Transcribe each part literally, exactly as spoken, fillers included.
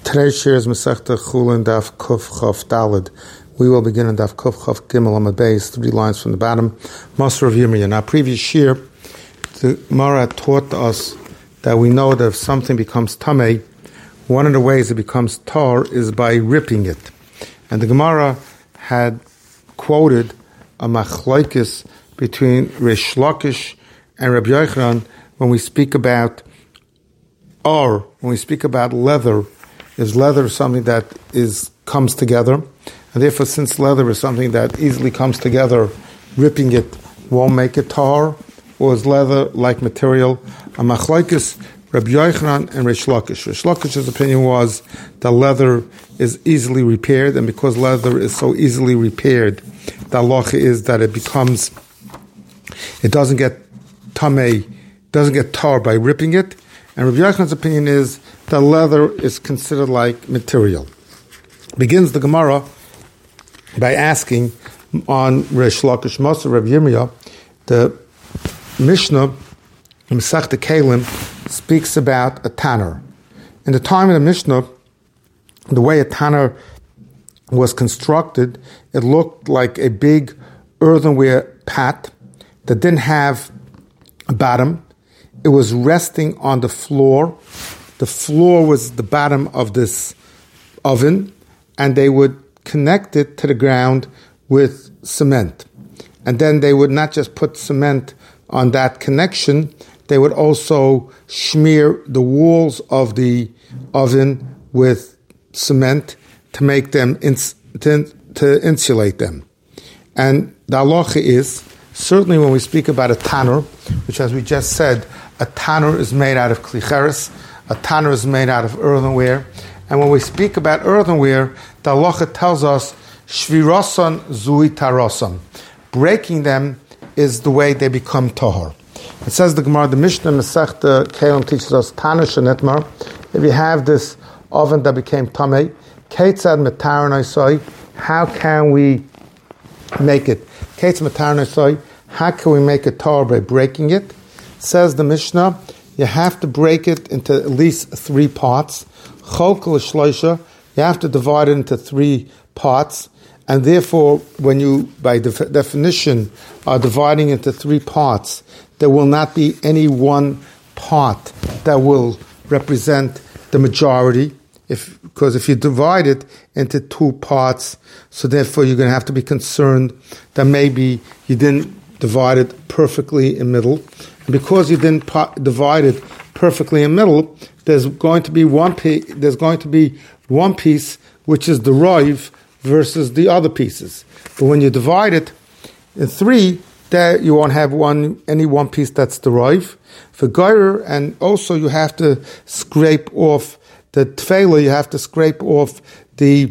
Today's share is Masechta Chulin Daf Kuf Chav Daled. We will begin in Daf Kuf Chav Gimel Amud Beis, three lines from the bottom. Masr of Yirmiyah. In our previous share, the Gemara taught us that we know that if something becomes tamei, one of the ways it becomes tar is by ripping it. And the Gemara had quoted a machlokes between Rish Lakish and Rabbi Yochanan when we speak about or when we speak about leather. Is leather something that is comes together? And therefore, since leather is something that easily comes together, ripping it won't make it tar? Or is leather like material? A machlokes Rabbi Yochanan and Rish Lakish. Rish Lakish's opinion was that leather is easily repaired, and because leather is so easily repaired, the halacha is that it becomes, it doesn't get tamei, doesn't get tar by ripping it. And Rabbi Yochanan's opinion is that leather is considered like material. Begins the Gemara by asking on Rish Lakish Masr Rabbi Yirmiyah, the Mishnah in Masechta Kelim speaks about a tanner. In the time of the Mishnah, the way a tanner was constructed, it looked like a big earthenware pat that didn't have a bottom. It was resting on the floor. The floor was the bottom of this oven, and they would connect it to the ground with cement. And then they would not just put cement on that connection, they would also smear the walls of the oven with cement to make them, ins- to, to insulate them. And the halacha is, certainly when we speak about a tanner, which as we just said, a tanner is made out of klicheres, a tanner is made out of earthenware. And when we speak about earthenware, the halacha tells us, shvirasan zui tarasan. Breaking them is the way they become tahor. It says the Gemara, the Mishnah Masechta Kelim teaches us, tanner shenetmar, if you have this oven that became tamei, ketzad metaron isai, how can we make it? Ketzad metaron isai, how can we make it tahor by breaking it? Says the Mishnah, you have to break it into at least three parts. Cholkel shloisha, you have to divide it into three parts, and therefore, when you, by def- definition, are dividing into three parts, there will not be any one part that will represent the majority. If because if you divide it into two parts, so therefore you're going to have to be concerned that maybe you didn't divide it perfectly in middle. And because you didn't po- divide it perfectly in middle, there's going to be one piece. There's going to be one piece which is the roiv versus the other pieces. But when you divide it in three, there you won't have one any one piece that's the roiv for geirer, and also you have to scrape off the tefela. You have to scrape off the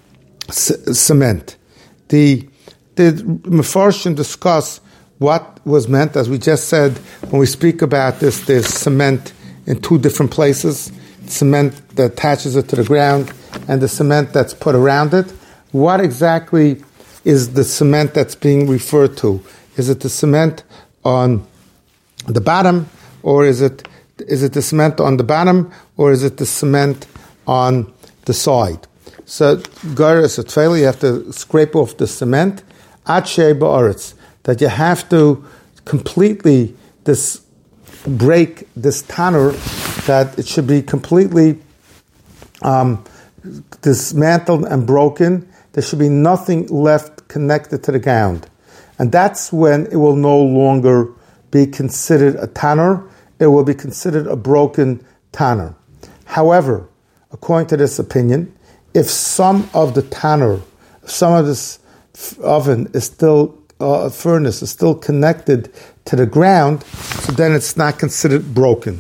c- cement. The the Mefarshim discuss what was meant. As we just said, when we speak about this, there's cement in two different places. Cement that attaches it to the ground and the cement that's put around it. What exactly is the cement that's being referred to? Is it the cement on the bottom, or is it is it the cement on the bottom, or is it the cement on the side? So, Gairis or Tfela, you have to scrape off the cement. Atshe ba'aretz, that you have to completely this break this tanner, that it should be completely um, dismantled and broken. There should be nothing left connected to the ground. And that's when it will no longer be considered a tanner. It will be considered a broken tanner. However, according to this opinion, if some of the tanner, some of this oven is still, uh, furnace is still connected to the ground, so then it's not considered broken.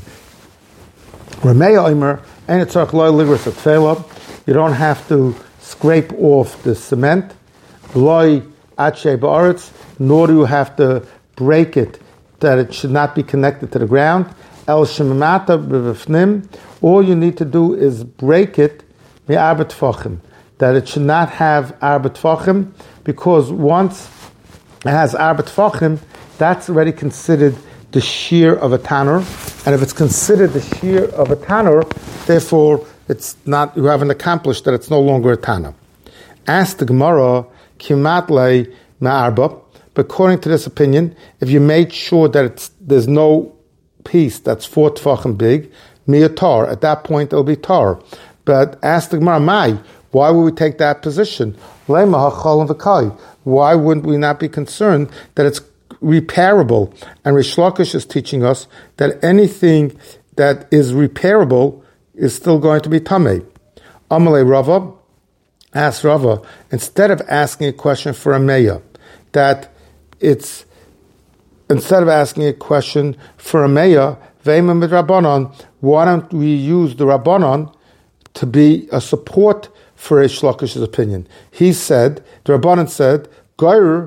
Rameya Omer, and it's you don't have to scrape off the cement, nor do you have to break it, that it should not be connected to the ground. All you need to do is break it, that it should not have arba tfachim, because once it has arba tfachim, that's already considered the shear of a tanner, and if it's considered the shear of a tanner, therefore it's not, you haven't accomplished that it's no longer a Tana. Ask the Gemara, Kimat le ma'arba, but according to this opinion, if you made sure that it's, there's no piece that's four tefachim big, mi tar, at that point it'll be tar. But ask the Gemara, Mai, why would we take that position? Why wouldn't we not be concerned that it's repairable? And Rish Lakish is teaching us that anything that is repairable is still going to be tamei. Amalei Rava, ask Rava, instead of asking a question for a meya, that it's, instead of asking a question for a meya, Ve'ema mid Rabbanon, why don't we use the Rabbanon to be a support for Rish Lakish's opinion? He said, the Rabbanon said, Goyer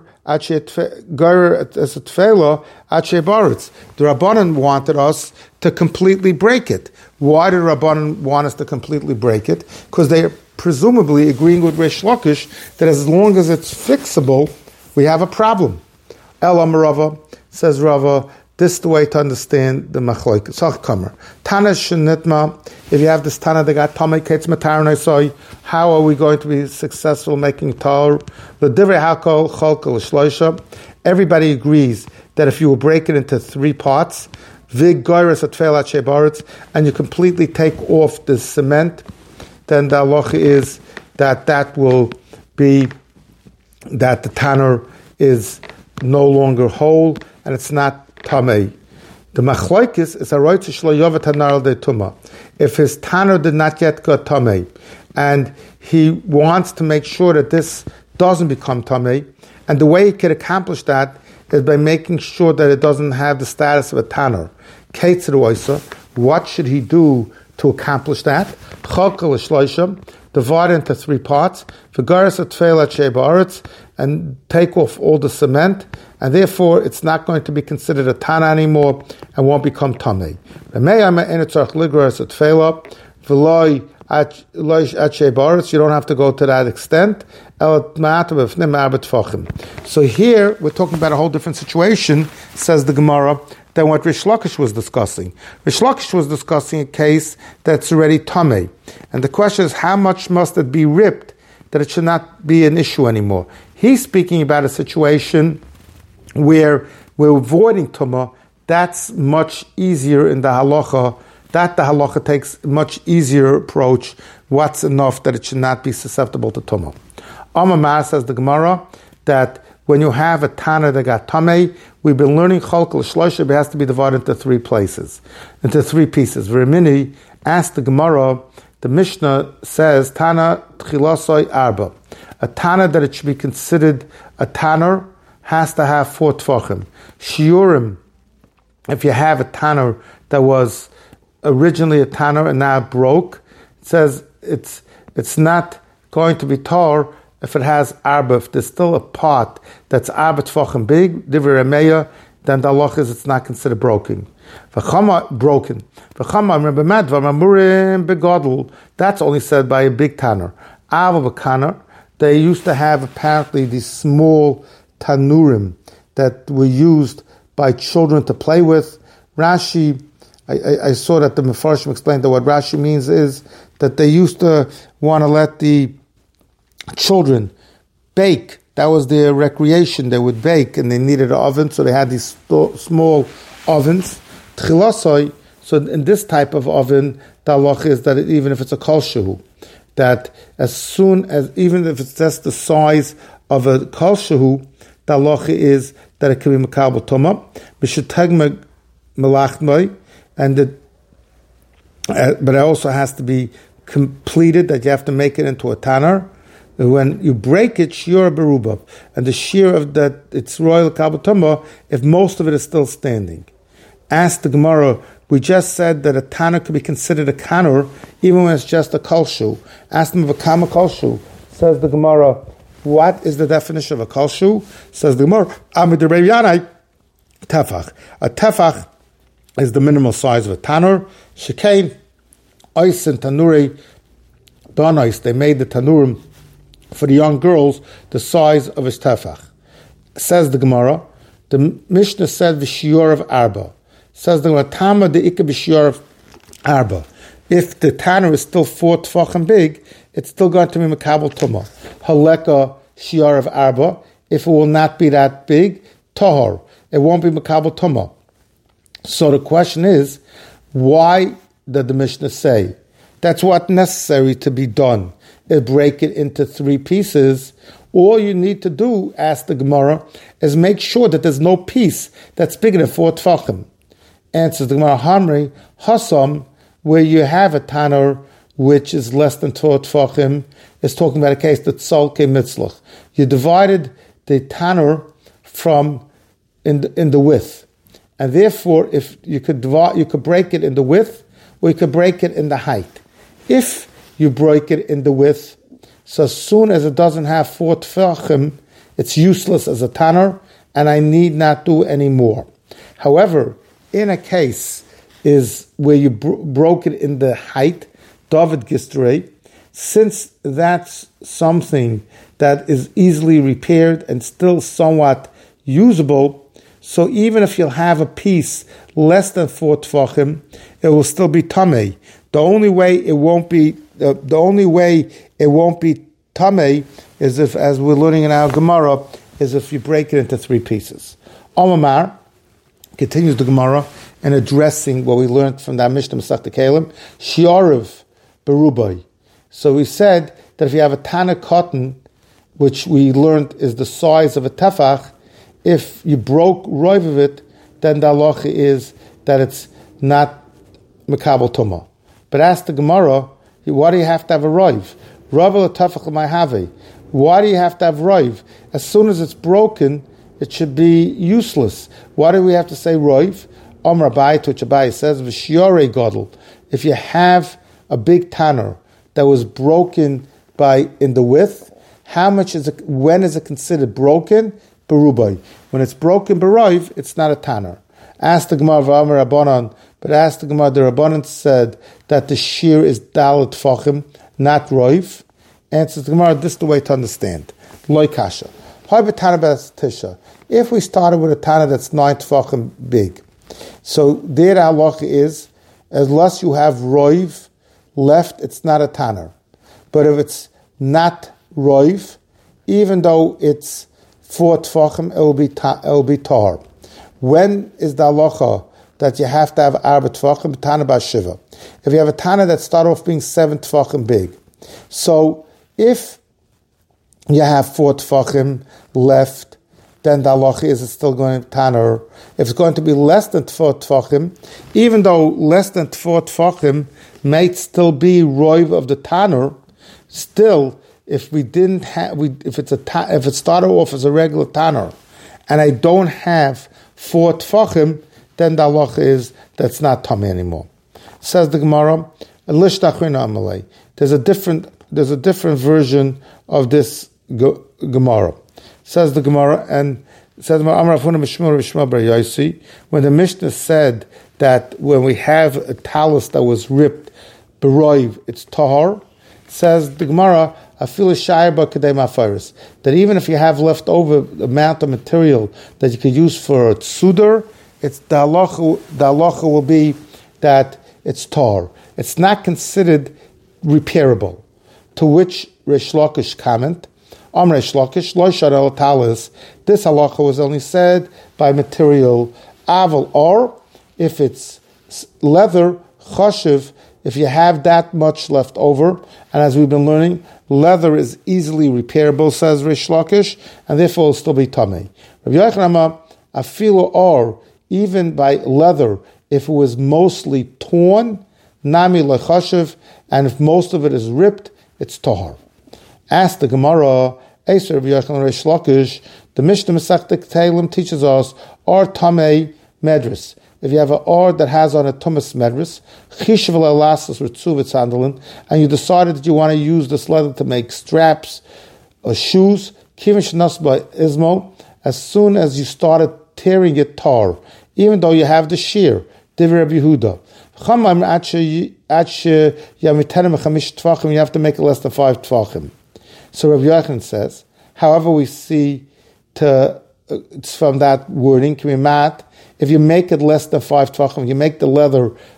Goyer as a tefela ache baritz. The Rabbanon wanted us to completely break it. Why did the Rabbanon want us to completely break it? Because they are presumably agreeing with Rish Lakish that as long as it's fixable, we have a problem. Elam Rava, says Rava, this is the way to understand the machloek. Sachkamer. Tana shenitma. If you have this Tana that got tamei kates matar noisoi, how are we going to be successful making tar? The divrei hakol cholkel shloisha. Everybody agrees that if you will break it into three parts, vig goyres atfeilat shebaritz, and you completely take off the cement, then the halacha is that that will be that the tanner is no longer whole and it's not tamei. The machlokes is a right to shlo yovet hanar de tuma. If his tanner did not yet go tamei, and he wants to make sure that this doesn't become tamei, and the way he can accomplish that is by making sure that it doesn't have the status of a tanner. What should he do to accomplish that? Divide into three parts, and take off all the cement, and therefore it's not going to be considered a tana anymore and won't become tamei. You don't have to go to that extent. So here we're talking about a whole different situation, says the Gemara, than what Rish Lakish was discussing. Rish Lakish was discussing a case that's already tamei. And the question is, how much must it be ripped that it should not be an issue anymore? He's speaking about a situation where we're avoiding tumah. That's much easier in the halacha. That the halacha takes a much easier approach. What's enough that it should not be susceptible to tumah? Amamar, says the Gemara, that when you have a tana that got tamei, we've been learning cholkel shloisha, it has to be divided into three places, into three pieces. V'rimini, asked the Gemara, the Mishnah says, Tana tchilasoi arba. A tana that it should be considered a tanner has to have four tfachim. Shiurim, if you have a tanner that was originally a tanner and now broke, it says it's it's not going to be tar if it has arba. If there's still a part that's arba tfachim big, divrei Rameya, then the halach is it's not considered broken. V'chama broken. V'chama remember madva mamurim begadol. That's only said by a big tanner. Ava b'kaner. They used to have apparently these small tanurim that were used by children to play with. Rashi, I, I, I saw that the Mefarshim explained that what Rashi means is that they used to want to let the children bake. That was their recreation. They would bake, and they needed an oven, so they had these sto- small ovens. Tchilasoi, so in this type of oven, the halach is that it, even if it's a kol shehu, that as soon as, even if it's just the size of a kol shehu, the halacha is that it can be makabel toma, b'sheteg melachmai, and it, uh, but it also has to be completed, that you have to make it into a tanner. When you break it, shiur berubah, and the shear of that, it's royal kabel toma, if most of it is still standing. Ask the Gemara, we just said that a tanner could be considered a kanur, even when it's just a kolshu. Ask them of a kama kolshu. Says the Gemara, what is the definition of a kolshu? Says the Gemara, amid the Revianai, tefach. A tefach is the minimal size of a tanner. Shekain, ois and tanuri, donais, they made the tanurim for the young girls the size of his tefach. Says the Gemara, the Mishnah said the shiur of arba. Says the Gemara, Tama de Ika b'shiur of arba. if the tanner is still four tefachim big, it's still going to be Makabel Tumah. Haleka Shiar of Arba, if it will not be that big, Tahor, it won't be Makabel Tumah. So the question is, why did the Mishnah say? That's what's necessary to be done. It break it into three pieces. All you need to do, ask the Gemara, is make sure that there's no piece that's bigger than four tefachim. Answers the Gemara, Hamri, Hassam, where you have a tanner which is less than four tefachim, is talking about a case that Tzolke Mitzlach. You divided the tanner from in the, in the width. And therefore, if you could divide, you could break it in the width, or you could break it in the height. If you break it in the width, so as soon as it doesn't have four tefachim, it's useless as a tanner, and I need not do any more. However, in a case is where you bro- broke it in the height, David Gistrei, since that's something that is easily repaired and still somewhat usable, so even if you'll have a piece less than four tefachim, it will still be tamei. The only way it won't be uh, the only way it won't be tamei is if, as we're learning in our Gemara, is if you break it into three pieces. Omar continues the Gemara and addressing what we learned from that Mishnah Masechta Kelim, Shiarav Berubai. So we said that if you have a tana cotton, which we learned is the size of a tefach, if you broke roiv of it, then the halacha is that it's not Makabel Tumah. But ask the Gemara, why do you have to have a roiv? Rav tefach l'mayhave. Why do you have to have roiv? As soon as it's broken, it should be useless. Why do we have to say roiv? Amar Abai, to which Abai says, V'shiorei gadol. If you have a big tanner that was broken by in the width, how much is it? When is it considered broken? Berubai. When it's broken beroiv, it's not a tanner. Ask the Gemara v'Amar Rabbanan, but ask the Gemara, the Rabbanan said that the shear is dalet tefachim, not roiv. Answers the Gemara, this is the way to understand. Loi kasha. If we started with a tanner that's nine tefachim big, so there our halacha is, unless you have roiv left, it's not a tanner. But if it's not roiv, even though it's four tefachim, it will be ta- it will be tar. When is the halacha that you have to have arba tefachim? Tana b'shiva. If you have a tana that start off being seven tefachim big, so if you have four tefachim left, then the halacha is it's still going to tanner. If it's going to be less than four tefachim, even though less than four tefachim may still be roiv of the tanner, still, if we didn't have, we if it's a ta- if it started off as a regular tanner, and I don't have four tefachim, then the halacha is that's not tamei anymore. Says the Gemara, there's a different there's a different version of this Gemara. Says the Gemara, and says when the Mishnah said that when we have a talus that was ripped, beroiv, it's tahar. Says the Gemara, that even if you have left over the amount of material that you could use for a tzudar, it's the halacha, the halacha will be that it's tar. It's not considered repairable. To which Reish Lakish comment, Am Reish Lakish, lo shar el talis, this halacha was only said by material aval, or if it's leather, chashiv, if you have that much left over, and as we've been learning, leather is easily repairable, says Reish Lakish, and therefore will still be tamei. Rabbi Yochanan Amar, afilu or, even by leather, if it was mostly torn, nami lechashiv, and if most of it is ripped, it's tahar. Ask the Gemara, Eser Rabbi Yochanan Reish Lakish, the Mishnah Masechta Kelim teaches us, or tamei medris. If you have an or that has on a tumas medris, chishav elastos ritzuvit sandalin, and you decided that you want to use this leather to make straps or shoes, kivish nasba ismo, as soon as you started tearing it tar, even though you have the shear, Divrei Rabbi Yehuda. You have to make it less than five tvachim. So Rabbi Yochanan says, however, we see to it's from that wording, can we mat, if you make it less than five tvachim, you make the leather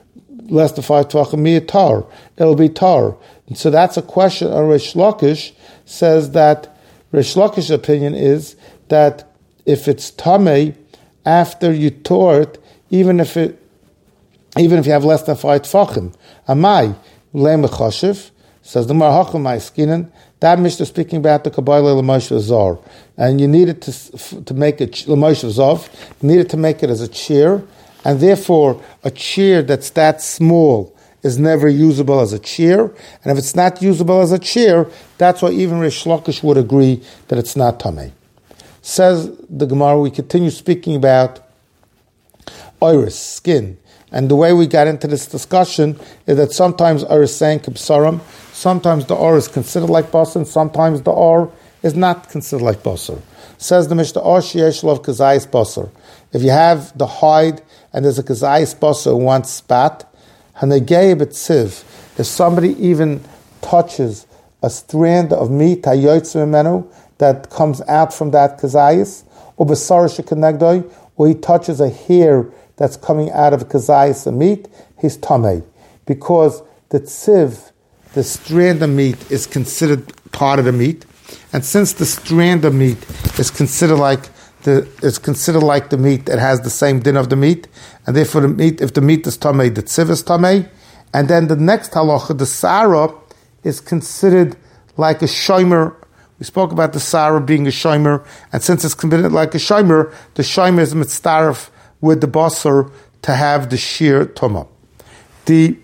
less than five tvachim, mi tar. It'll be tar. And so that's a question. Or Reish Lakish says that Reish Lakish's opinion is that if it's tamei after you tore it, even if it, even if you have less than five tvachim, amai le'mechashiv, says the Gemara Hachamai Skinan. That Mishnah is speaking about the Kabbalah L'Moshe Zor, and you needed to to make it L'Moshe Zov. You needed to make it as a chair, and therefore a chair that's that small is never usable as a chair. And if it's not usable as a chair, that's why even Reish Lakish would agree that it's not tamei. Says the Gemara, we continue speaking about iris, skin. And the way we got into this discussion is that sometimes iris saying kibsarim, sometimes the or is considered like basar, and sometimes the or is not considered like basar. Says the Mishnah, or sheyesh lov kazayis basar. If you have the hide and there's a kazayis basar in one spot, hanegei b'tziv, if somebody even touches a strand of meat hayotzim menu that comes out from that kazayis, or b'sar shekenegdoi, or he touches a hair that's coming out of a kazayis of meat, he's tamei, because the tziv, the strand of meat, is considered part of the meat, and since the strand of meat is considered like the is considered like the meat, it has the same din of the meat, and therefore the meat, if the meat is tamei, the tziv is tamei, and then the next halacha, the sarah, is considered like a shomer. We spoke about the sarah being a shomer, and since it's considered like a shomer, the shomer is mitzdaref with the basar to have the sheer toma. The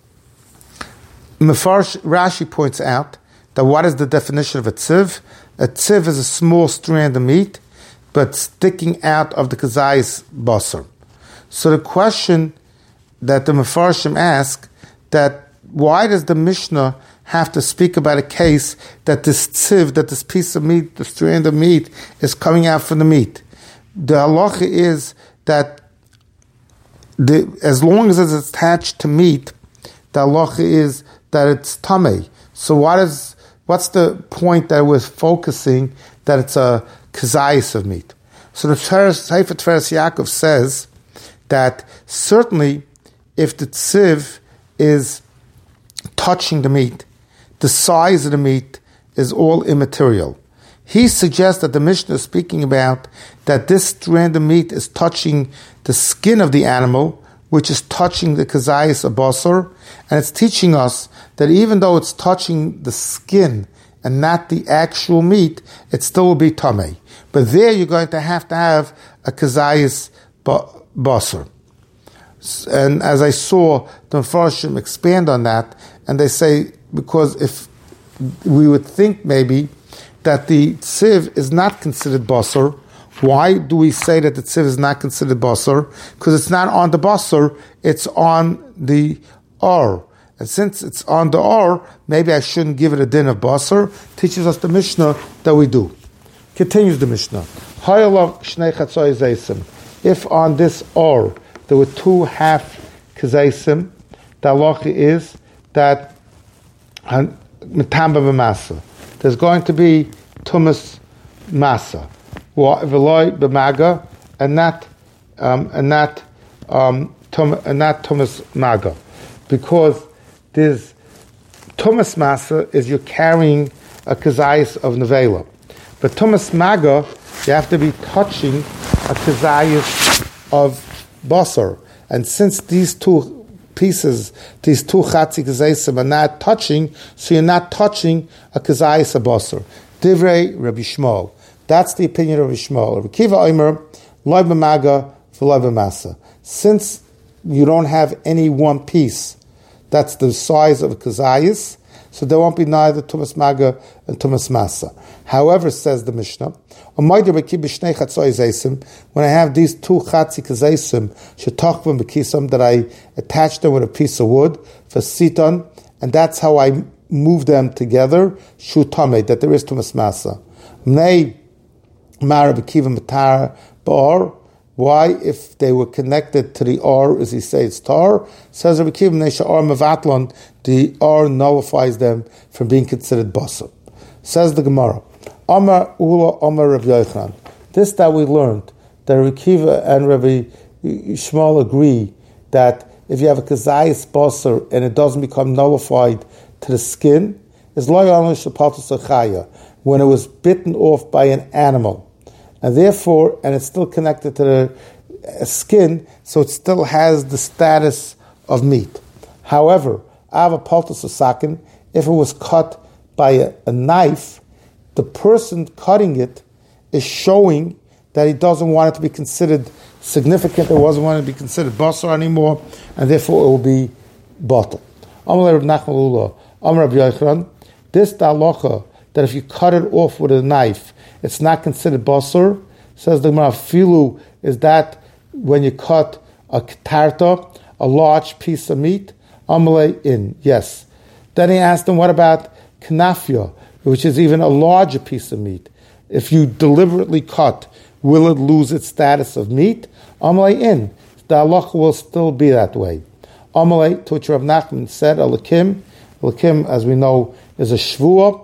Mefarsh Rashi points out that what is the definition of a tziv? A tziv is a small strand of meat, but sticking out of the kazayis basar. So the question that the Mefarshim ask, that why does the Mishnah have to speak about a case that this tziv, that this piece of meat, the strand of meat, is coming out from the meat? The halacha is that the, as long as it's attached to meat, the halacha is that it's tamei. So what is what's the point that we're focusing that it's a kazayis of meat? So the Sefer Tferes Yaakov says that certainly if the tziv is touching the meat, the size of the meat is all immaterial. He suggests that the Mishnah is speaking about that this strand of meat is touching the skin of the animal, which is touching the kazayis of basar, and it's teaching us that even though it's touching the skin and not the actual meat, it still will be tamei. But there you're going to have to have a kazayis basar. And as I saw, the Mefarshim expand on that, and they say, because if we would think maybe that the tziv is not considered basar, why do we say that the tziv is not considered basar? Because it's not on the basar, it's on the or. And since it's on the or, maybe I shouldn't give it a din of basar. Teaches us the Mishnah that we do. Continues the Mishnah. If on this or there were two half kazaisim, the halacha is that mitamba b'masa. There's going to be tumas masa, v'loy b'maga, and not um, and not um, tum, and not tumas maga, because there's tumas masa is you're carrying a kazayis of nevela, but tumas maga you have to be touching a kazayis of basar, and since these two pieces, these two chatzi kazayis are not touching, so you're not touching a kazayis of basar. Divrei Rabbi Shmuel. That's the opinion of Rabbi Shmuel. Rabbi Kiva Omer, loy b'maga v'loy b'masa. Since you don't have any one piece that's the size of a kazayis, so there won't be neither tumas maga and tumas masa. However, says the Mishnah, when I have these two chatzi kazaysim shetachvim b'kisam, that I attach them with a piece of wood for siton, and that's how I move them together, shu tamei, that there is tumas masa. Mnei mara b'kiva matar ba'or. Why, if they were connected to the or, as he says, tar, says Rabbi Kiva, Nesha or Mavatlon, the or nullifies them from being considered basar. Says the Gemara, Amar Ula Amar Rabbi Yochanan. This that we learned, that Rabbi Kiva and Rabbi Shmuel agree that if you have a kazayas basar and it doesn't become nullified to the skin, is lo ya'amel shepaltus chaya, when it was bitten off by an animal, and therefore, and it's still connected to the skin, so it still has the status of meat. However, ava paltus sakin, if it was cut by a, a knife, the person cutting it is showing that he doesn't want it to be considered significant, it wasn't want it to be considered basar anymore, and therefore it will be bottled. Amalei Reb Nachman Ula, Amar Reb Yochanan, this halacha that if you cut it off with a knife, it's not considered basar. Says the Gemara, filu is that when you cut a ketarta, a large piece of meat, amalei in, yes. Then he asked him, what about knafya, which is even a larger piece of meat? If you deliberately cut, will it lose its status of meat? Amalei in, the halacha will still be that way. Amalei, to which Rav Nachman said, alakim, alakim, as we know, is a shvuah.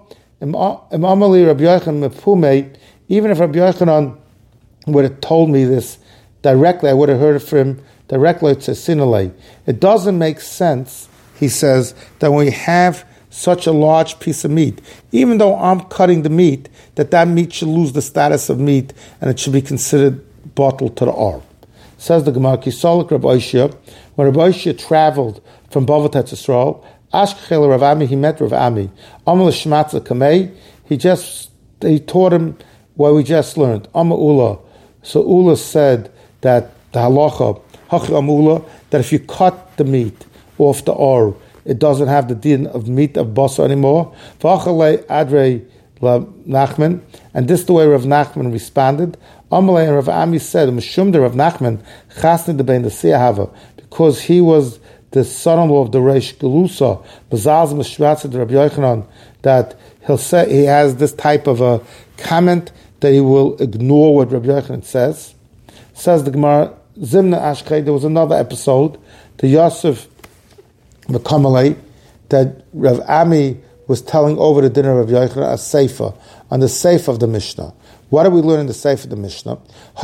Amalei Rabbi Yochanan mepume, even if Rabbi Yochanan would have told me this directly, I would have heard it from him directly to Sinalei. It doesn't make sense, he says, that when you have such a large piece of meat, even though I'm cutting the meat, that that meat should lose the status of meat and it should be considered bottled to the R. Says the Gemara, Kisolik Rabbi Oishia, when Rabbi Oishia traveled from Bava to Yisrael, Ashkechel Rav Ami, he met Rav Ami. Amal Shmatza Kamei, he just, he taught him what we just learned. Amma Ula. So Ula said that the halacha, Hachi Am Ula, that if you cut the meat off the R, it doesn't have the din of meat of basar anymore. V'achalei Adrei Nachman, and this is the way Rav Nachman responded. Amalei and Rav Ami said, Meshumder Rav Nachman, Chasni debein the Siyahava, because he was the son-in-law of the Reish Gelusa, Bazaz Meshvatz Rabbi Yochanan, that he'll say he has this type of a comment that he will ignore what Rabbi Yochanan says. Says the Gemara, Zimna Ashkei, there was another episode, the Yosef Mekamalei, that Rav Ami was telling over the dinner of Rabbi Yochanan a sefer, on the sefer of the Mishnah. What do we learn in the sefer of the Mishnah?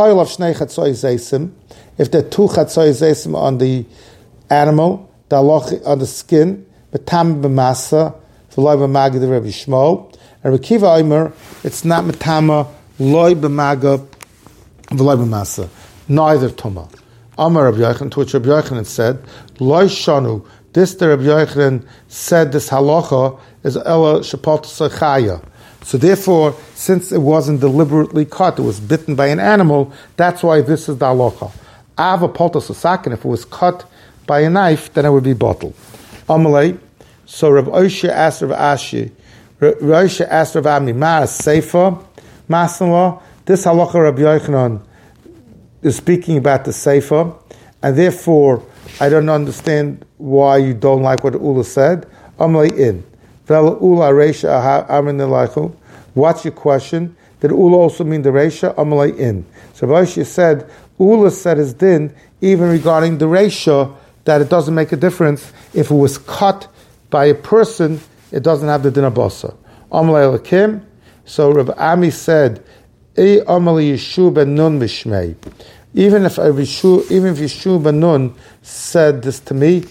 If there are two chatzoi zeisim on the animal, the halacha on the skin, betam b'masa, v'loy b'maga the Rabbi Shmuel, and Rabbi Kiva Omer, it's not metama, loy b'maga, v'loy b'masa, neither tuma. Amar Rabbi Yochanan, to which Rabbi Yochanan said, loy shanu, this the Rabbi Yochanan said this halacha is ela shepalta sechaya. So therefore, since it wasn't deliberately cut, it was bitten by an animal, that's why this is the halacha. Ava palta sasakin, if it was cut by a knife, then it would be bottled. Amalei, so Rav Oishia asked Rav Ashi, Rav Oishia asked Rav Ami, Ma Seifa, Masanlah, this halacha Rabbi Yochanan is speaking about the Seifa, and therefore I don't understand why you don't like what Ula said. Amalei in. Ula Reisha Amin Elaychu. What's your question? Did Ula also mean the Reisha? Amalei in. So Rav Oishia said, Ula said his din, even regarding the Reisha, that it doesn't make a difference. If it was cut by a person, it doesn't have the din of basar. Amalei Lakim. So Rav Ami said, E Amalei Yeshu ben Nun mishmei. Even if Yeshu, even if Yeshu ben Nun said this to me,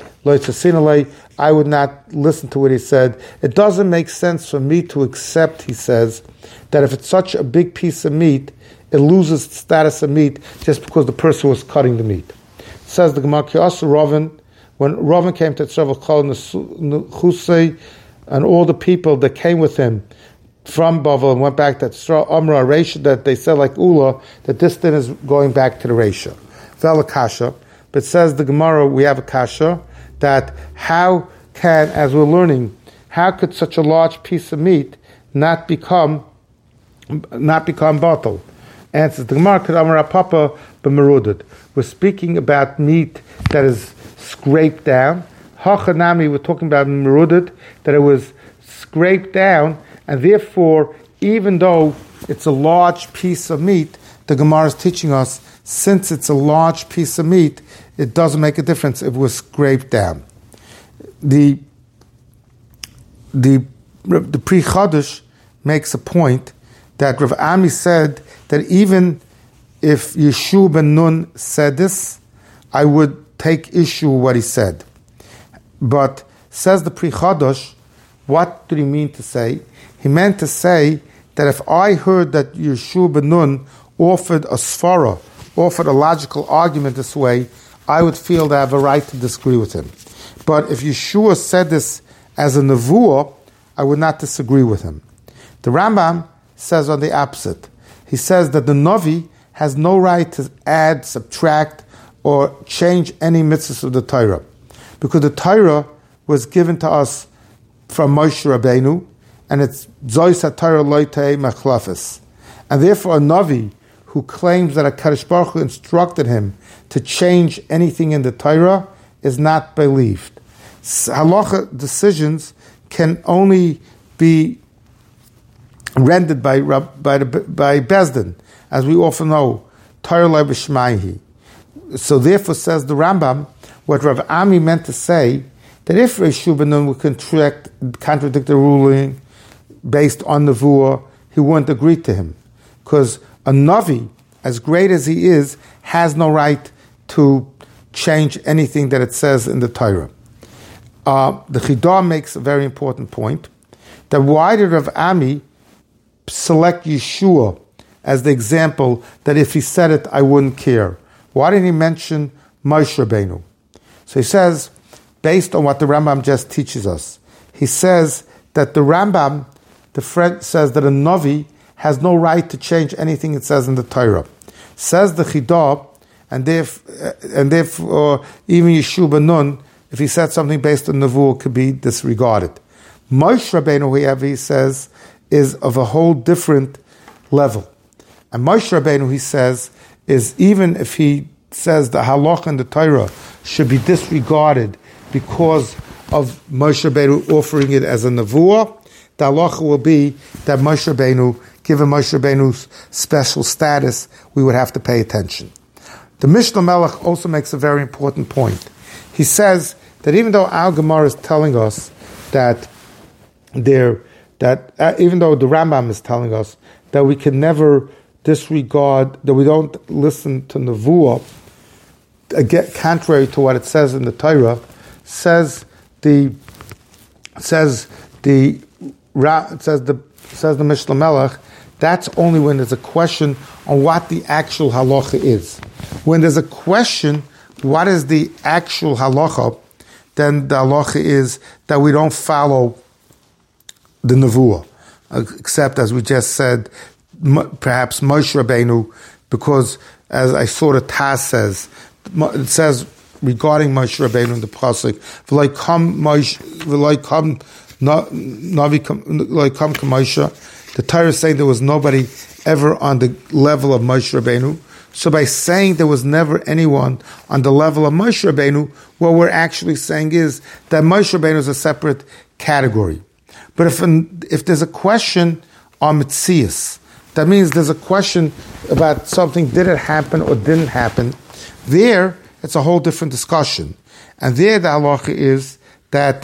I would not listen to what he said. It doesn't make sense for me to accept, he says, that if it's such a big piece of meat, it loses its status of meat just because the person was cutting the meat. Says the Gemara, Ravin, when Ravin came to Tzrav Chusei, and all the people that came with him from Bavel and went back to Tzrav Amra Reisha, that they said like Ula, that this thing is going back to the Reisha. Vel Kasha, but says the Gemara, we have a Kasha, that how can, as we're learning, how could such a large piece of meat not become not become bottled? Answers the Gemara, Kadamar Papa b'meruded. We're speaking about meat that is scraped down. Hachanami, we're talking about meruded, that it was scraped down, and therefore, even though it's a large piece of meat, the Gemara is teaching us, since it's a large piece of meat, it doesn't make a difference if it was scraped down. The the the Pri Chodesh makes a point that Rav Ami said that even if Yeshu ben Nun said this, I would take issue with what he said. But says the Pri Chodosh, what did he mean to say? He meant to say that if I heard that Yeshua ben Nun offered a svara, offered a logical argument this way, I would feel that I have a right to disagree with him. But if Yeshua said this as a nevuah, I would not disagree with him. The Rambam says on the opposite. He says that the Navi has no right to add, subtract, or change any mitzvahs of the Torah. Because the Torah was given to us from Moshe Rabbeinu, and it's Zois HaTorah Loitei Machlafis. And therefore a Navi who claims that HaKadosh Baruch Hu instructed him to change anything in the Torah is not believed. Halacha decisions can only be rendered by by the, by Bezdin, as we often know, Torah lo b'shmaihi. So therefore, says the Rambam, what Rav Ami meant to say, that if Yeshua ben Nun would contradict, contradict the ruling based on the nevuah, he wouldn't agree to him. Because a Navi, as great as he is, has no right to change anything that it says in the Torah. Uh, the Chidah makes a very important point, that why did Rav Ami select Yeshua as the example that if he said it, I wouldn't care? Why didn't he mention Moshe Rabbeinu? So he says, based on what the Rambam just teaches us, he says that the Rambam, the friend says that a Navi has no right to change anything it says in the Torah. Says the Chidah, and therefore, and therefore even Yeshua ben Nun, if he said something based on nevuah, could be disregarded. Moshe Rabbeinu, however, he says, is of a whole different level. And Moshe Rabbeinu, he says, is even if he says the halacha in the Torah should be disregarded because of Moshe Rabbeinu offering it as a nevuah, the halacha will be that Moshe Rabbeinu, given Moshe Rabbeinu's special status, we would have to pay attention. The Mishnah Melech also makes a very important point. He says that even though our Gemara is telling us that there, that uh, even though the Rambam is telling us that we can never disregard, that we don't listen to nevuah, again, contrary to what it says in the Torah, says the says the says the says the Mishnah Melech, that's only when there's a question on what the actual halacha is. When there's a question, what is the actual halacha, then the halacha is that we don't follow the nevuah, except, as we just said, perhaps Moshe Rabbeinu, because as I saw the Taz says, it says regarding Moshe Rabbeinu in the pasuk, "V'loi kam Moshe, v'loi kam Navi, v'loi kam Moshe." The Torah is saying there was nobody ever on the level of Moshe Rabbeinu. So by saying there was never anyone on the level of Moshe Rabbeinu, what we're actually saying is that Moshe Rabbeinu is a separate category. But if an, if there's a question on Metzias, that means there's a question about something, did it happen or didn't happen, there it's a whole different discussion. And there the halacha is that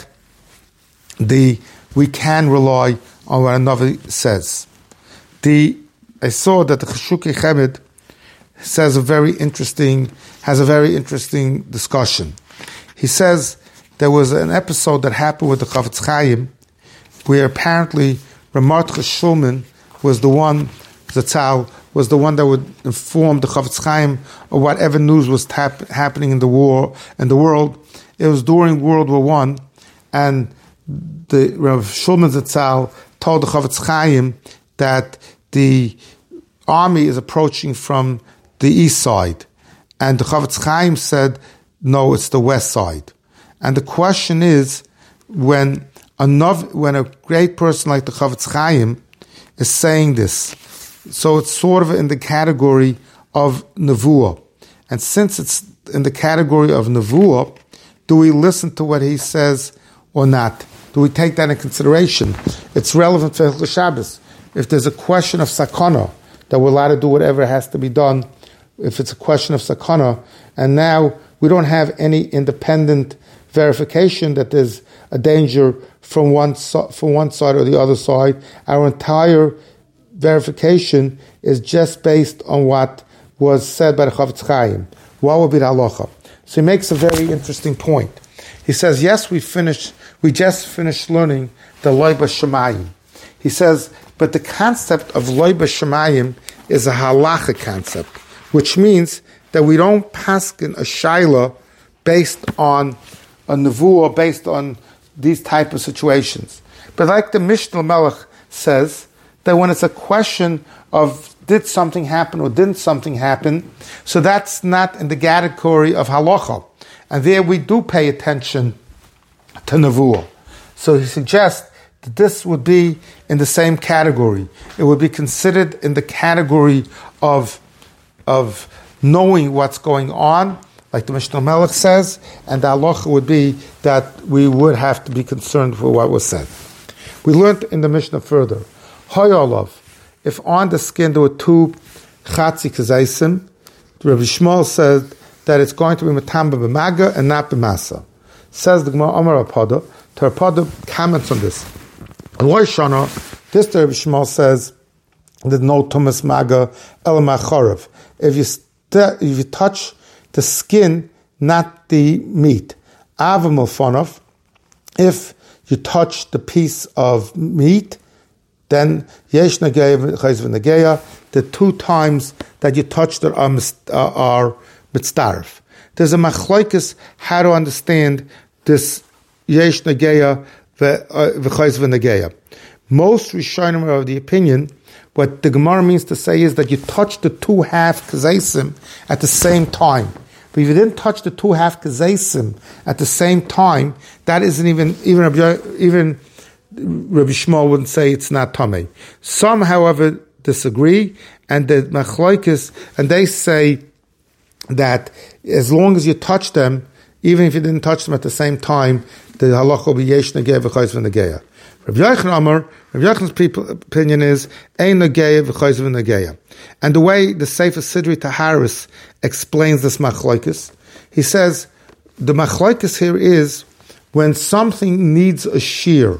the we can rely on what a Navi says. The I saw that the Cheshukei Chemed says a very interesting, has a very interesting discussion. He says there was an episode that happened with the Chafetz Chaim where apparently Ramardcha Shulman was the one, Zatzal, was the one that would inform the Chafetz Chaim of whatever news was tap, happening in the war, in the world. It was during World War One, and the Rav Shulman Zatzal told the Chafetz Chaim that the army is approaching from the east side. And the Chafetz Chaim said, no, it's the west side. And the question is, when a, nov- when a great person like the Chafetz Chaim is saying this, so it's sort of in the category of nevuah. And since it's in the category of nevuah, do we listen to what he says or not? Do we take that in consideration? It's relevant for Hilchos Shabbos. If there's a question of sakana, that we're allowed to do whatever has to be done, if it's a question of sakana, and now we don't have any independent verification that there's a danger from one so, from one side or the other side, our entire verification is just based on what was said by the Chafetz Chaim. What would be the halacha? So he makes a very interesting point. He says, yes, we finished, we just finished learning the Loiba Shemayim. He says, but the concept of Loiba Shemayim is a halacha concept, which means that we don't paskin a shaila based on a nevuah, based on these type of situations. But like the Mishnah Melech says, that when it's a question of did something happen or didn't something happen, so that's not in the category of halacha. And there we do pay attention to nevuah. So he suggests that this would be in the same category. It would be considered in the category of, of knowing what's going on, like the Mishnah Melech says, and the halacha would be that we would have to be concerned for what was said. We learned in the Mishnah further, Hoyolov, if on the skin there were two chatzi kazaisim, Rabbi Shmuel said that it's going to be matamba b'maga and not b'masa. Says the Gemara Amar Apada, Tarapada comments on this. Eloi Shana, this Rabbi Shmuel says that no tumas maga elamacharav. If you st- if you touch the skin, not the meat. Avamilfonov, if you touch the piece of meat, then yesh nageya v'chayz v'nageya, the two times that you touched it are, uh, are mitzdarif. There's a machlokes how to understand this yesh nageya v'chayz v'nageya. Most Rishonim are of the opinion what the Gemara means to say is that you touch the two half kazaisim at the same time. But if you didn't touch the two half kazaisim at the same time, that isn't even even even Rabbi Shmuel wouldn't say it's not tamei. Some, however, disagree, and the machlokes, and they say that as long as you touch them, even if you didn't touch them at the same time, the halacha will be yesh nageya v'chayz v'nageya. Rabbi Yochanan Amar, Rabbi Yochanan's opinion is ein nageya v'chayz v'nageya. And the way the Sefer Sidri Taharis explains this machlokes, he says the machlokes here is when something needs a shear.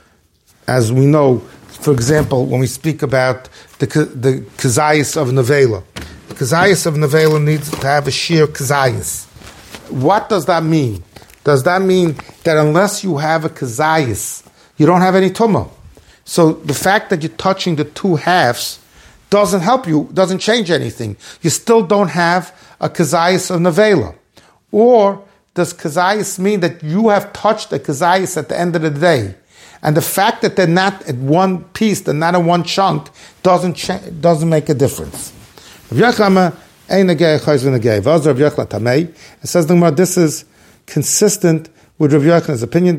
As we know, for example, when we speak about the the kazayas of nevela, the kazayas of nevela needs to have a sheer kazayas. What does that mean? Does that mean that unless you have a kazayas, you don't have any tumah? So the fact that you're touching the two halves doesn't help you, doesn't change anything. You still don't have a kazayas of nevela. Or does kazayas mean that you have touched a kazayas at the end of the day? And the fact that they're not at one piece, they're not in one chunk, doesn't cha- doesn't make a difference. It says the Gemara, this is consistent with Rav Yochanan's opinion.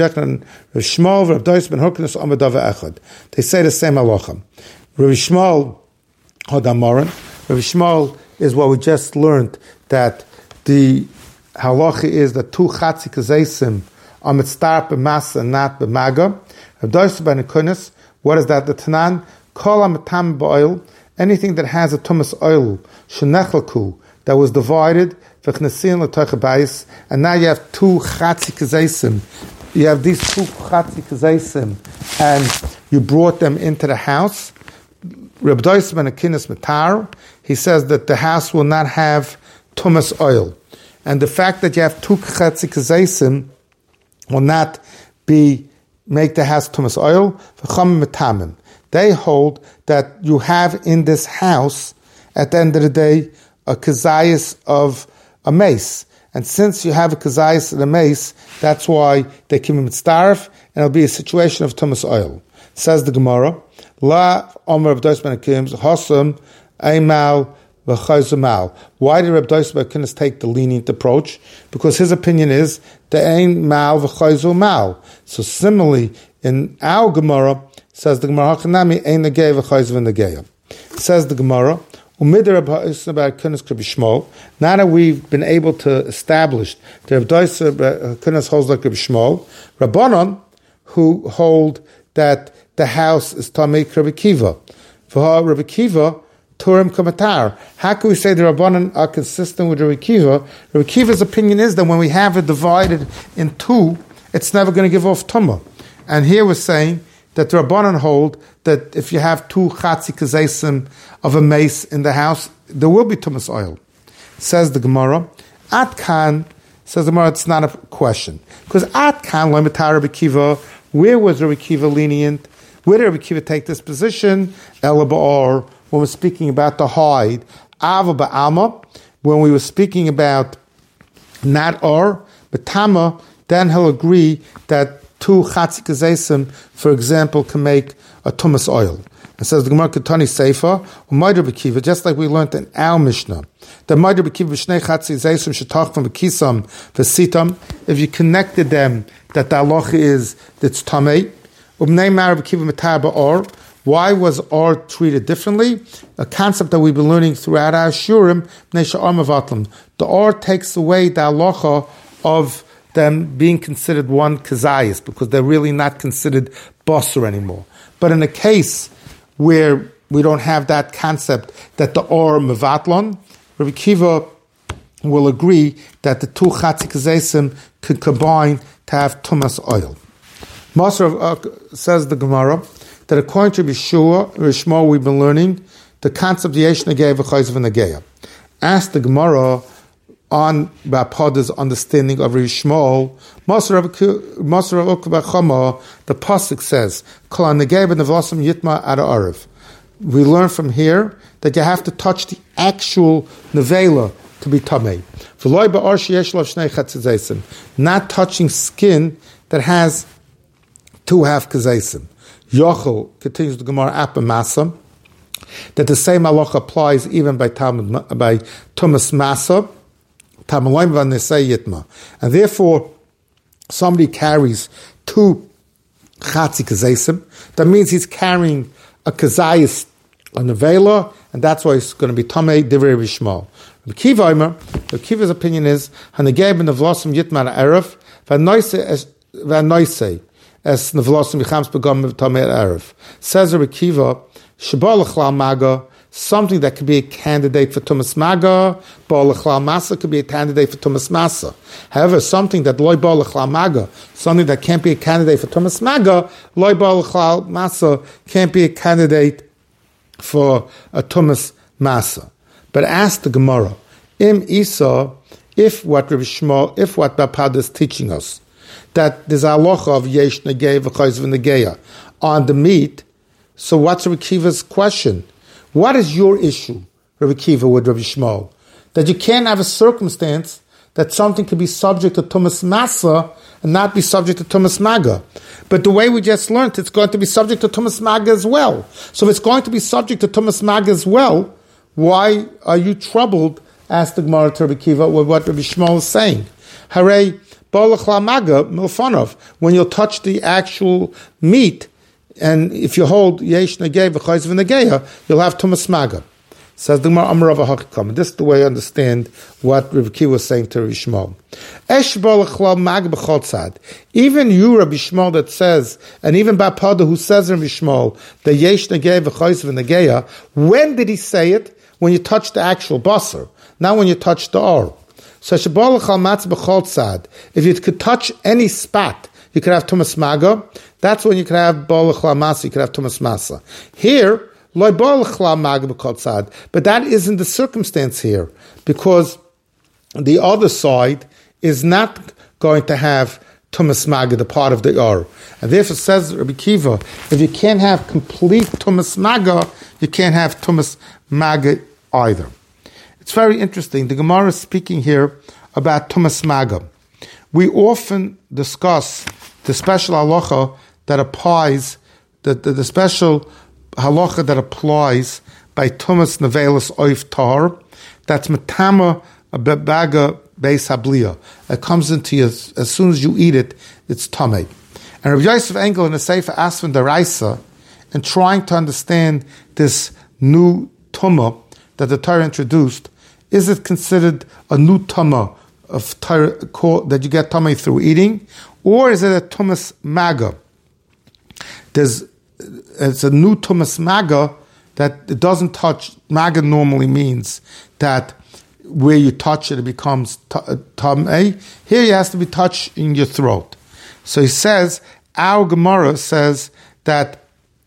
They say the same halacha. Rav Shmuel Hodamoran. Rav Shmuel is what we just learned, that the halacha is that two chatzi kazeisim are mitzdarf b'masa and not b'maga. What is that? The Tanan, kol ha'matam ba'oil, anything that has a tumas oil, shenechelku, that was divided, v'chnesin l'toich ha'bayis, and now you have two chatzi kazeisim. You have these two chatzi kazeisim, and you brought them into the house. Reb Dois ben Akinas Matar, he says that the house will not have tumas oil. And the fact that you have two chatzi kazeisim will not be make the house tumas oil. They hold that you have in this house, at the end of the day, a kazayas of a mace. And since you have a kazayas of a mace, that's why they give him mitzdarf, and it'll be a situation of tumas oil. Says the Gemara, La Omer Reb Dois ben Akims Hosam Eimal v'Chayzumal. Why did Reb Dois ben Akims take the lenient approach? Because his opinion is the Ein Mal v'Chayzumal. So similarly, in our Gemara, says the Gemara Hachanami Ein Nageya v'Chayzu v'Nageya. Says the Gemara, Umid Reb Dois ben Akims Rabbi Shmuel. Now that we've been able to establish that Reb Dois ben Akims holds like Rabbi Shmuel, Rabbanon, who hold that the house is Tamei Rabbi Kiva. For Rabbi Kiva, Turim Kamatar. How can we say the Rabbanan are consistent with Rabbi Kiva? Rabbi Kiva's opinion is that when we have it divided in two, it's never going to give off Tumah. And here we're saying that the Rabbanan hold that if you have two Chatzi Kazeisim of a mace in the house, there will be Tumas oil. Says the Gemara, Atkan, says the Gemara, it's not a question. Because Atkan, Loimitar Rabbi Kiva, where was Rabbi Kiva lenient? Where did Rabbi Kiva take this position? Ela ba'or, when we're speaking about the hide. Ava ba'alma, when we were speaking about not or, but tama, then he'll agree that two chatzik zesim, for example, can make a tumas oil. It says the Gemara Ketani Seifa, Umayder B'Kiva, just like we learned in our Mishnah, that Umayder B'Kiva B'Shnei Chatzi Zeisum Shetach from B'Kisam V'Sitam, if you connected them, that the halacha is that's Tamei. Ubnei Mar B'Kiva Matar Ba'or. Why was or treated differently? A concept that we've been learning throughout our Shurim, B'nei Sha'ar Mavatlam. The or takes away the halacha of them being considered one kazayas, because they're really not considered basar anymore. But in a case where we don't have that concept that the or mevatlon, Rabbi Kiva will agree that the two chatzik zesim could combine to have tumas oil. Maser uh, says the Gemara that according to Yeshua, Rishmo, we've been learning the concept of yesh negei v'chayz v'negeya. Ask the Gemara on Bapada's understanding of Rishmo, Maser Ukva, the pasuk says, Kol negei b'nevlasim yitma ad ha'arav. We learn from here that you have to touch the actual nevela to be tamei. Not touching skin that has two half kazaisim. Yochel continues the Gemara Appa Masa, that the same halacha applies even by Talmud, by Tumas Masa, and therefore somebody carries two chatzi kazaisim. That means he's carrying a kazayis, a nevela, and that's why it's going to be tamei divrei Rishmo. Rabbi Kiva Omer, Rabbi Kiva's opinion is hanegei ben nevlasim yitman erev v'noise as v'noise as nevlasim yichams begam tamei erev. Says Rabbi Kiva, shebal lechlal maga, something that could be a candidate for tumas maga, bal lechlal masa could be a candidate for tumas masa. However, something that loy bal lechlal maga, something that can't be a candidate for tumas maga, loy bal lechlal masa can't be a candidate for a tumas masa. But ask the Gemara, im isa, if what Rabbi Shmuel, if what Bapad is teaching us, that there's a halacha of yesh negei v'chayz v'negeya on the meat, so what's Rabbi Kiva's question? What is your issue, Rabbi Kiva, with Rabbi Shmuel? That you can't have a circumstance that something could be subject to tumas masa and not be subject to tumas maga. But the way we just learned, it's going to be subject to tumas maga as well. So if it's going to be subject to tumas maga as well, why are you troubled, asked the Gemara to Rabbi Kiva, with what Rabbi Shmuel is saying? Hooray, bolachla maga milfanov, when you'll touch the actual meat, and if you hold yesh negei v'chayz v'negeya, you'll have tumas maga. Says the Gemara Amar Rav HaChakam. This is the way I understand what Rabbi Kiva was saying to Rabbi Shmuel. Esh bolachla maga b'chol tzad. Even you, Rabbi Shmuel, that says, and even Bapada who says Rabbi Shmuel, the yesh negei v'chayz v'negeya, when did he say it? When you touch the actual basar, not when you touch the or. So shebolachal matz b'chol tzad. If you could touch any spot, you could have tumas maga. That's when you could have bolachla masa. You could have tumas masa. Here, loy bolachla maga b'chol tzad. But that isn't the circumstance here, because the other side is not going to have tumas maga, the part of the or. And therefore says Rabbi Kiva, if you can't have complete tumas maga, you can't have tumas maga either. It's very interesting. The Gemara is speaking here about tumas maga. We often discuss the special halacha that applies, the, the, the special halacha that applies by tumas nevelas oif tar, that's matama bebaga beis habliya. It comes into you as, as soon as you eat it, it's tamei. And Rabbi Yosef Engel in the Sefer Asvan Daraisa, and trying to understand this new tumah that the Torah introduced, is it considered a new tumah of Torah that you get tumah through eating, or is it a tumas maga? There's it's a new tumas maga that it doesn't touch. Maga normally means that where you touch it, it becomes tamei. Here it has to be touched in your throat. So he says, our Gemara says that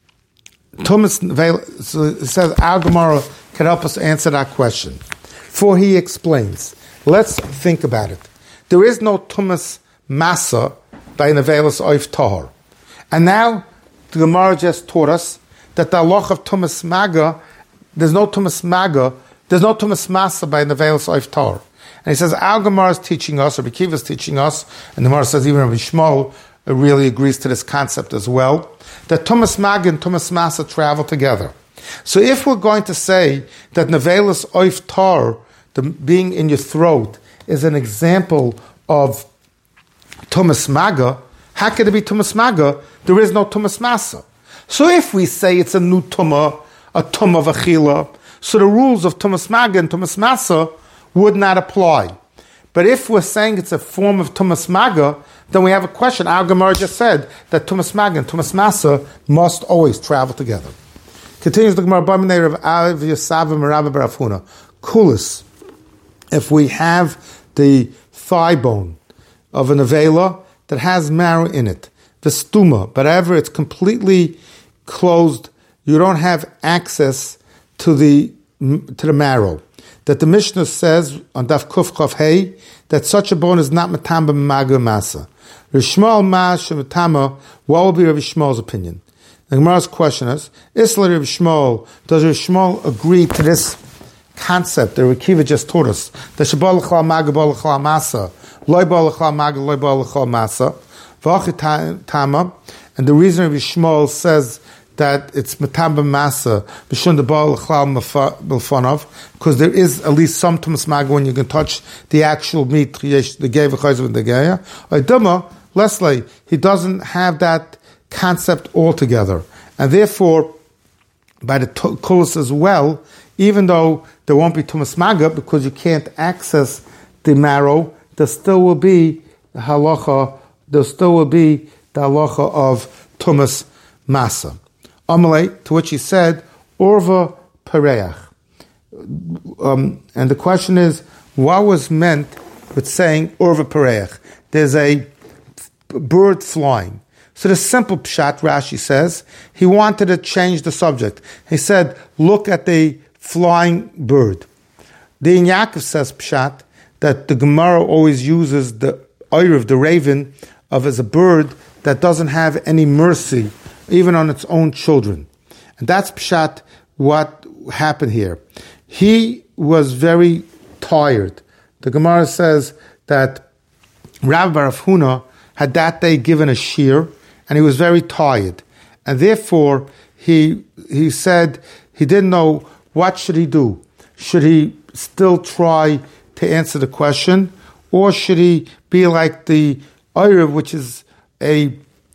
tumas. So it says our Gemara can help us answer that question. For he explains, let's think about it. There is no Tumas Masa by Nevelis Oif Tahor. And now the Gemara just taught us that the halach of Tumas Maga, there's no Tumas Maga, there's no Tumas Masa by Nevelis Oif Tahor. And he says, our Gemara is teaching us, or Rabbi Kiva is teaching us, and the Gemara says even Rabbi Shmuel really agrees to this concept as well, that Tumas Maga and Tumas Masa travel together. So if we're going to say that Nevelis Oif Tahor, the being in your throat, is an example of Tumas Maga, how could it be Tumas Maga? There is no Tumas Masa. So if we say it's a new Tumah, a Tumah of Achila, so the rules of Tumas Maga and Tumas Masa would not apply. But if we're saying it's a form of Tumas Maga, then we have a question. Our Gemara just said that Tumas Maga and Tumas Masa must always travel together. Continues the Gemara, B'minei Rav Av Yosavim Rabbi Bar Afuna. Kulis, if we have the thigh bone of an avela that has marrow in it, the stuma, but ever it's completely closed, you don't have access to the to the marrow. That the Mishnah says on Daf Kuf Kaf Hey that such a bone is not matamba maga masa. Rav Shmuel Mash Matama, what will be Rav Shmuel's opinion? The Gemara's question is, Isla Rav Shmuel, does Rav Shmuel agree to this concept that Rav Kiva just taught us? The Shabal L'chal Maga Bal L'chal Masa, Loi Bal L'chal Maga Loi Bal L'chal Masa, V'achi Tama, and the reason Rav Shmuel says that it's Matamba Masa, B'shun the Bal L'chal Milfonov, because there is at least some Tumas Maga when you can touch the actual meat, the Gei V'chayz and the Geya. Oidama, Leslie, he doesn't have that concept altogether. And therefore, by the Kulis as well, even though there won't be Tumas Maga because you can't access the marrow, there still will be the halacha, there still will be the halacha of Tumas Masa. Amalei, to which he said, Orva Pareach. Um, and the question is, what was meant with saying Orva Pareach? There's a bird flying. So the simple pshat, Rashi says, he wanted to change the subject. He said, look at the flying bird. The In Yaakov says pshat, that the Gemara always uses the Erev, the raven, of as a bird that doesn't have any mercy, even on its own children. And that's pshat what happened here. He was very tired. The Gemara says that Rabbi Bar Afuna had that day given a shear, and he was very tired. And therefore, he he said he didn't know what should he do. Should he still try to answer the question, or should he be like the Erev, which is a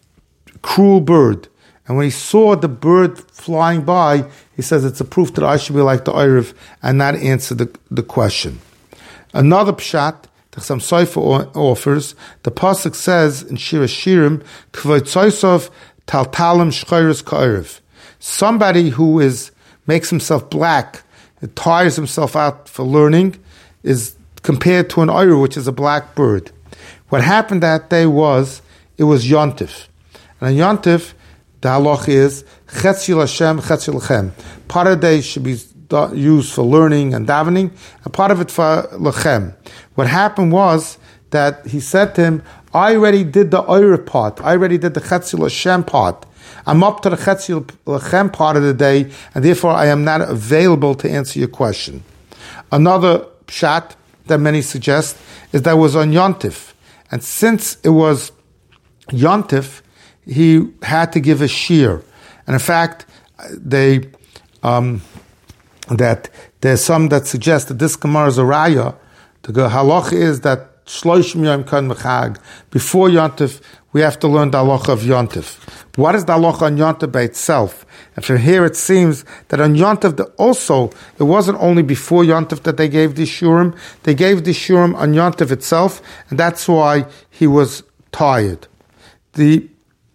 cruel bird? And when he saw the bird flying by, he says it's a proof that I should be like the Erev and not answer the, the question. Another pshat the Chassam Sofer offers, the pasuk says in Shira Shirim, Kvoitzoisov taltalim shchayris ka'erev. Somebody who is makes himself black, tires himself out for learning, is compared to an Erev, which is a black bird. What happened that day was, it was Yontif. And on Yontif, the halach is, Chetzil Hashem, Chetzil Lechem. Part of the day should be used for learning and davening, and part of it for Lechem. What happened was that he said to him, I already did the Erev part, I already did the Chetzil Hashem part. I'm up to the Chetzil Lechem part of the day, and therefore I am not available to answer your question. Another pshat that many suggest is that it was on Yontif. And since it was Yontif, he had to give a shear. And in fact, they um, that there's some that suggest that this Gemara is a raya. The halacha is that shloshim yom kan mechag. Before Yontif, we have to learn the halacha of Yontif. What is the halacha on Yontif by itself? And from here it seems that on Yontif also, it wasn't only before Yontif that they gave the shurim, they gave the shurim on Yontif itself, and that's why he was tired. The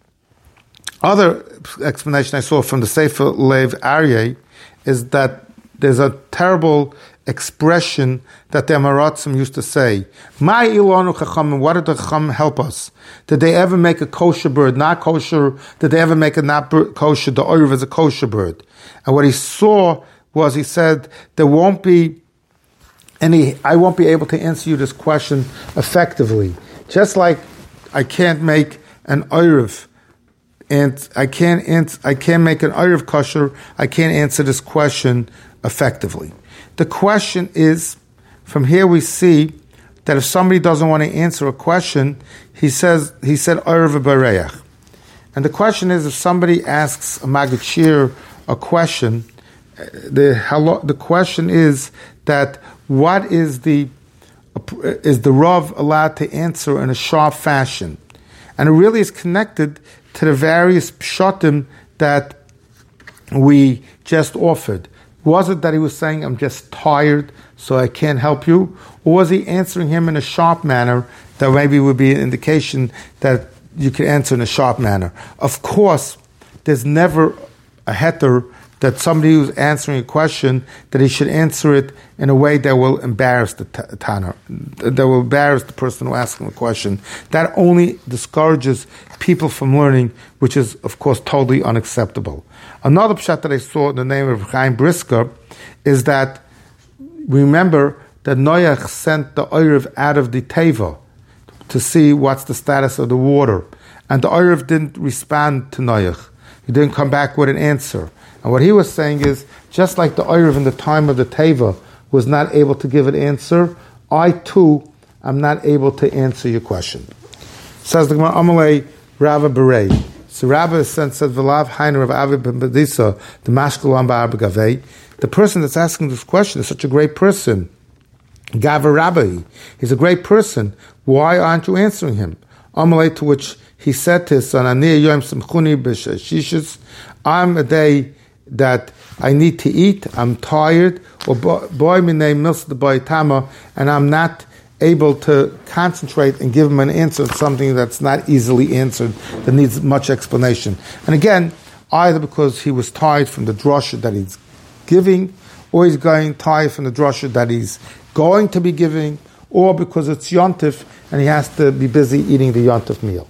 other explanation I saw from the Sefer Lev Aryeh is that there's a terrible expression that the Amaratzim used to say. My ilonu chachamim, what did the chachamim help us? Did they ever make a kosher bird not kosher? Did they ever make a not kosher? The Erev is a kosher bird. And what he saw was, he said, there won't be and he, I won't be able to answer you this question effectively. Just like I can't make an Erev, and I can't ans- I can't make an Erev kosher, I can't answer this question effectively. The question is, from here we see that if somebody doesn't want to answer a question, he says he said Erev Bareach. And the question is, if somebody asks a Magachir a question, the the question is that what is the is the Rav allowed to answer in a sharp fashion? And it really is connected to the various pshatim that we just offered. Was it that he was saying, I'm just tired, so I can't help you? Or was he answering him in a sharp manner that maybe would be an indication that you can answer in a sharp manner? Of course, there's never a heter that somebody who's answering a question, that he should answer it in a way that will embarrass the t- tanner, that will embarrass the person who asks him a question. That only discourages people from learning, which is, of course, totally unacceptable. Another pshat that I saw in the name of Chaim Brisker is that, remember that Noach sent the Erev out of the Teva to see what's the status of the water. And the Erev didn't respond to Noach. He didn't come back with an answer. And what he was saying is, just like the Erev in the time of the Teva was not able to give an answer, I too am not able to answer your question. Says the Gemara, Amalei Rava Berei. So Rava said, V'lav Hainer of Avi ben Bedisa, the Mashkelam Ba'ar B'Gavei. The person that's asking this question is such a great person. Gava Rabbi. He's a great person. Why aren't you answering him? Amalei, to which he said to his son, Ani Yom Simchuni B'Shishis. I'm a day that I need to eat, I'm tired, or boy minay mils the boy tama, and I'm not able to concentrate and give him an answer to something that's not easily answered, that needs much explanation. And again, either because he was tired from the drasha that he's giving, or he's going tired from the drasha that he's going to be giving, or because it's yontif and he has to be busy eating the yontif meal.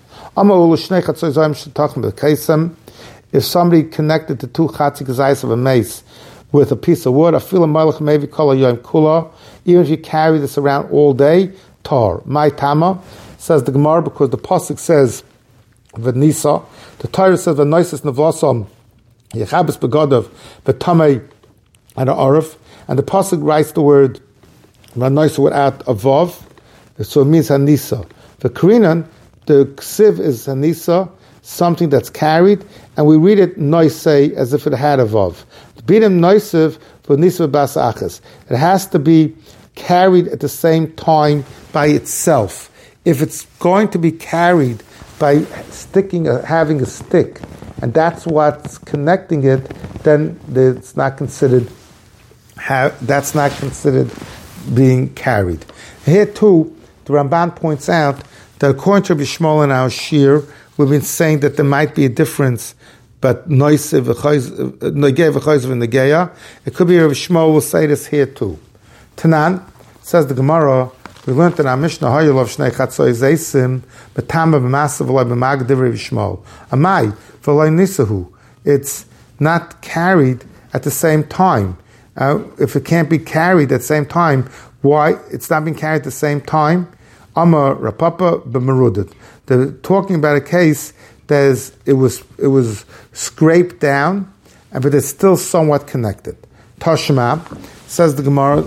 If somebody connected the two chatzik zayis of a mace with a piece of wood, even if you carry this around all day, tar. My tama, says the Gemara, because the pasuk says v'nisa, the Torah says v'noises nevlasam yechabes begodav v'tamei and a arif, and the pasuk writes the word v'noisa without a vav, so it means hanisa. The Korean, the ksiv is hanisa, something that's carried, and we read it noisei as if it had a vav. Bidim noisev for nisva bas achas. It has to be carried at the same time by itself. If it's going to be carried by sticking, a, having a stick, and that's what's connecting it, then it's not considered. Ha, that's not considered being carried. Here too, the Ramban points out that according to Rabbi Shmuel in our shir, we've been saying that there might be a difference, but noisev negei v'chayzev and negeya. It could be Rabbi Shmuel will say this here too. Tanan, says the Gemara, we learned in our Mishnah, Hayolov shnei chatzoi zeisim, betama b'masav v'loi b'magdiv Rabbi Shmuel. Amai, v'loi nisahu. It's not carried at the same time. Uh, if it can't be carried at the same time, why? It's not being carried at the same time. Amar rapapa b'merudit. They're talking about a case that is, it was it was scraped down, but it's still somewhat connected. Tashma, says the Gemara,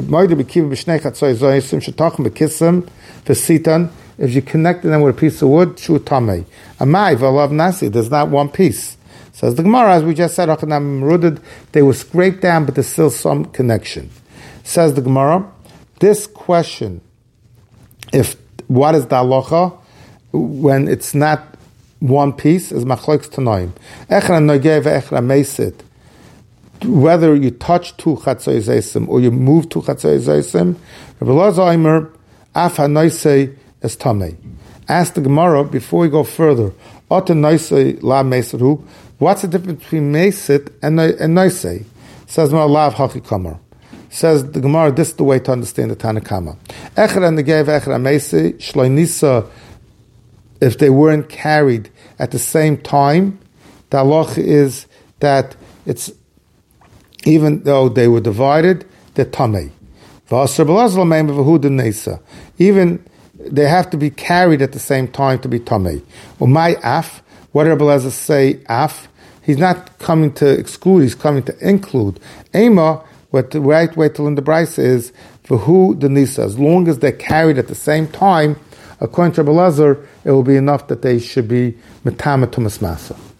if you connected them with a piece of wood, shu tamei. Amai v'alav nasi, there's not one piece. Says the Gemara, as we just said, they were scraped down, but there's still some connection. Says the Gemara, this question, if what is the halacha when it's not one piece, is machlokes tanoim. Echra nogei ve'echra meisit. Whether you touch two chatzoi zeisim or you move two chatzoi zeisim, Rabbi Elazar Omer, af hanoisei es tamei. Ask the Gemara before we go further. Ota noisei la meiseru. What's the difference between meisit and noisei? Says Gemara lav hachikamer. Says the Gemara, this is the way to understand the Tanakama. Echra nogei ve'echra meisei shloi nisa. If they weren't carried at the same time, the halacha is that it's, even though they were divided, they're tamei. Even they have to be carried at the same time to be tamei. Well, my af, what did Rabbi Elazar say? Af, he's not coming to exclude; he's coming to include. Ema, what the right way to learn the brisa is v'hu denisa. As long as they're carried at the same time, according to Rabbi Elazar, it will be enough that they should be metama tumas masa.